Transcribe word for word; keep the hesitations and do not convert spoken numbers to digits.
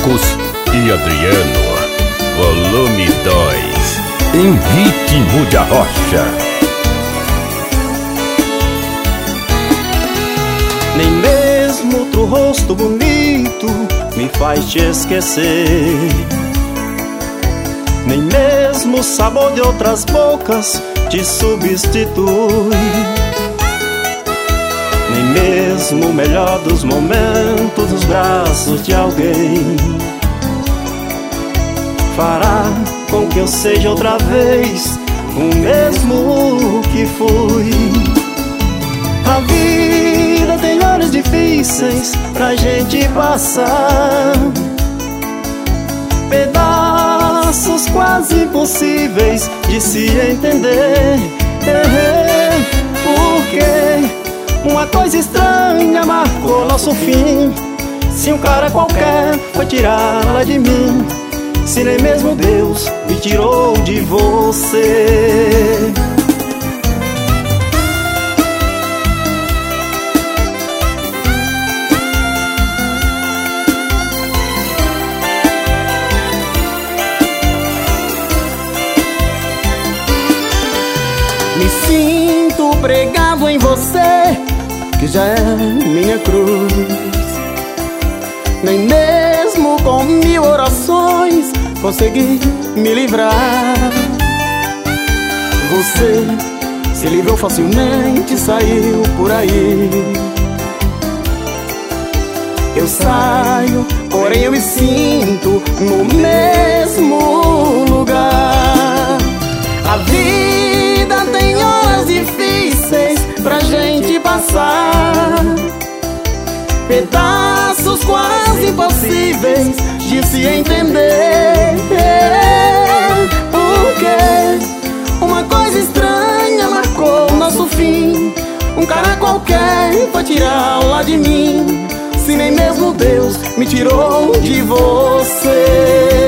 Marcos e Adriano, volume dois, em ritmo de arrocha. Nem mesmo outro rosto bonito me faz te esquecer. Nem mesmo o sabor de outras bocas te substitui. Nem mesmo o melhor dos momentos nos braços de alguém fará com que eu seja outra vez o mesmo que fui. A vida tem horas difíceis pra gente passar, pedaços quase impossíveis de se entender. Porque uma coisa estranha marcou nosso fim. Se um cara qualquer foi tirá-la de mim, se nem mesmo Deus me tirou de você. Me sinto pregado em você, que já é minha cruz. Nem mesmo com mil orações consegui me livrar. Você se livrou facilmente, saiu por aí. Eu saio, porém eu me sinto no mesmo lugar. A vida tem horas difíceis pra gente passar, pedaços quase impossíveis de se entender. Porque uma coisa estranha marcou nosso fim. Um cara qualquer foi tirá-la de mim, se nem mesmo Deus me tirou de você.